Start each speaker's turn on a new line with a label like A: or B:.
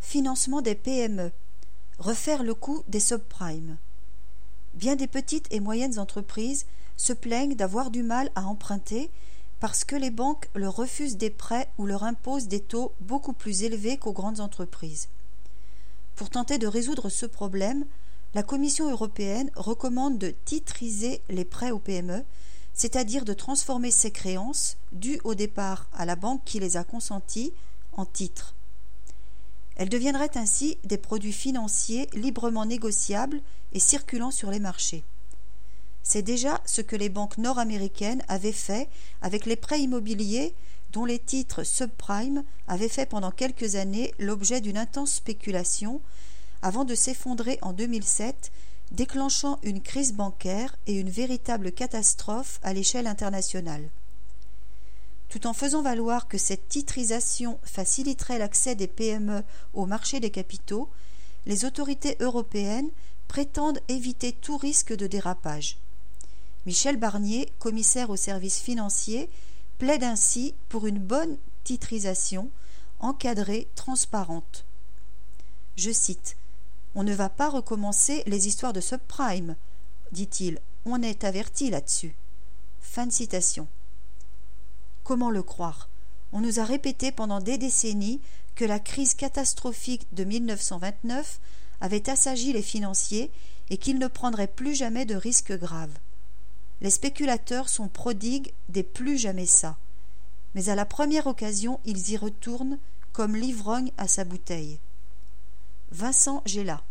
A: Financement des PME. Refaire le coût des subprimes. Bien des petites et moyennes entreprises se plaignent d'avoir du mal à emprunter parce que les banques leur refusent des prêts ou leur imposent des taux beaucoup plus élevés qu'aux grandes entreprises. Pour tenter de résoudre ce problème, la Commission européenne recommande de titriser les prêts aux PME, c'est-à-dire de transformer ces créances, dues au départ à la banque qui les a consenties, en titres. Elles deviendraient ainsi des produits financiers librement négociables et circulant sur les marchés. C'est déjà ce que les banques nord-américaines avaient fait avec les prêts immobiliers dont les titres subprime avaient fait pendant quelques années l'objet d'une intense spéculation avant de s'effondrer en 2007, déclenchant une crise bancaire et une véritable catastrophe à l'échelle internationale. Tout en faisant valoir que cette titrisation faciliterait l'accès des PME au marché des capitaux, les autorités européennes prétendent éviter tout risque de dérapage. Michel Barnier, commissaire aux services financiers, plaide ainsi pour une bonne titrisation, encadrée, transparente. Je cite : « On ne va pas recommencer les histoires de subprime, dit-il, on est averti là-dessus. » Fin de citation. Comment le croire ? On nous a répété pendant des décennies que la crise catastrophique de 1929 avait assagi les financiers et qu'ils ne prendraient plus jamais de risques graves. Les spéculateurs sont prodigues des plus jamais ça. Mais à la première occasion, ils y retournent comme l'ivrogne à sa bouteille. Vincent Géla.